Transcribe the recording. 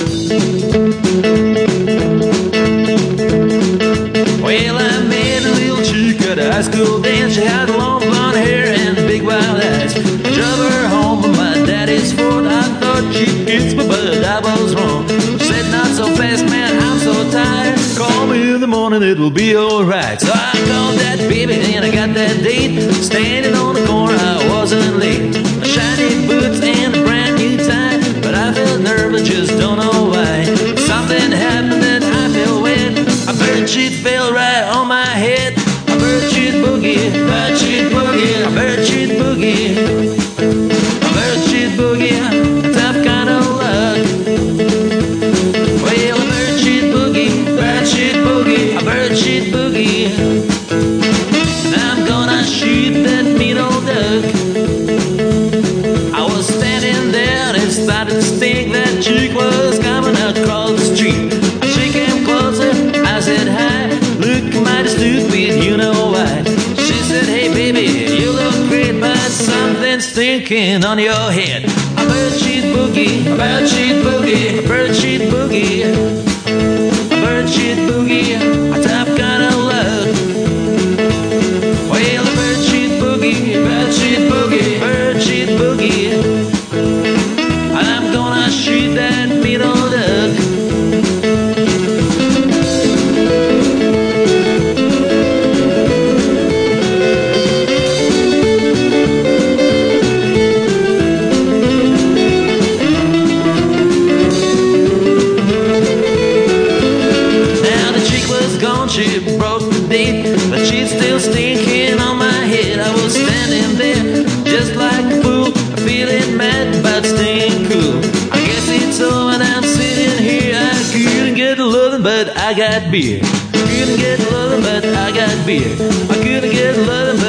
Well, I met a little chick at a high school dance. She had long blonde hair and big wild eyes. I drove her home on my daddy's Ford. I thought she'd kiss me, but I was wrong. She said, not so fast, man, I'm so tired. Call me in the morning, it'll be alright. So I called that baby and I got that date. Standing on the corner, I wasn't late. Shiny boots and a brand new tie, but I felt nervous, just don't know why. Something happened that I felt wet. A bird shit fell right on my head. A bird shit boogie, bird shit boogie, a bird shit boogie, a bird shit boogie, a tough kind of luck. Well, a bird shit boogie, bird shit boogie, a bird shit boogie. Now I'm gonna shoot that mean old duck. I was standing there and it started to stink. That chick was coming across the street. She came closer, I said hi. Look mighty stupid, you know why. She said, hey baby, you look great, but something's stinking on your head. A bird shit boogie, a bird shit boogie, a bird shit boogie, a bird shit boogie, a tough kind of luck. Well, a bird shit boogie, bird shit boogie, bird shit boogie. I'm gonna shoot that mean old duck. She broke the date, but she's still stinking on my head. I was standing there just like a fool, feeling mad but staying cool. I guess it's so when I'm sitting here. I couldn't get loving, but I got beer. Couldn't get loving, but I got beer. I couldn't get loving, but